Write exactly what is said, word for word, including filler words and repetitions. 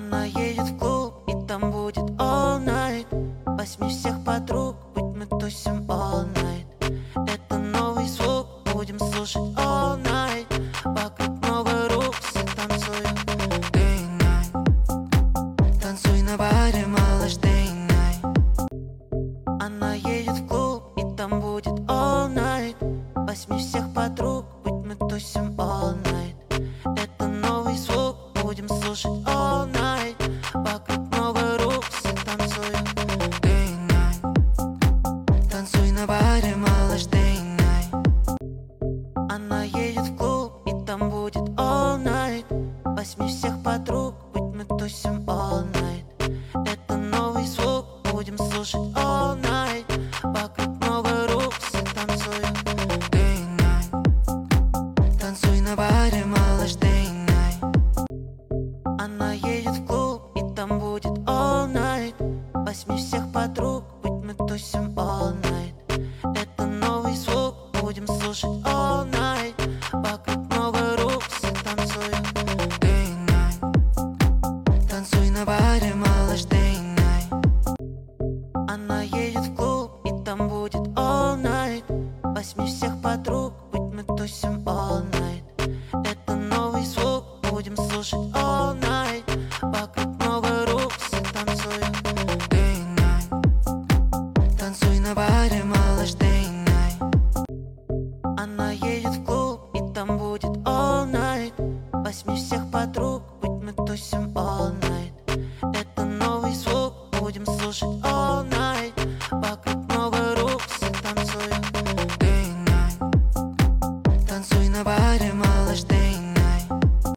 Она едет в клуб, и там будет all night. Возьми всех подруг, будь мы тусим all night. Это новый звук, будем слушать all night. Вокруг много рук, все танцуют day and night. Танцуй на баре, малыш, day and night. Она едет в клуб, и там будет all night. Возьми всех подруг, будь мы тусим all night. Это новый звук, будем слушать all night. Вокруг много рук, все танцуют day and night. Танцуй на баре, малыш, day and night. Она едет в клуб, и там будет all night. Возьми всех подруг, будь мы тусим all night. Это новый звук, будем слушать all night. Вокруг много рук, все танцуют day and night. Танцуй на баре, малыш, day and night. Она едет в клуб, и там будет all night. Возьми всех подруг, будь мы тусим all night. Это новый звук, будем слушать all night. Вокруг много рук, все танцуют day and night. Танцуй на баре, малыш, day and night. Она едет в клуб, и там будет all night. Возьми всех подруг, будь мы тусим all night. Это новый звук, будем слушать all night. Вокруг много рук, все танцуют day and night. Танцуй на баре, малыш, day and night. Она едет в клуб, и там будет all night. Возьми всех подруг, будь мы тусим all night.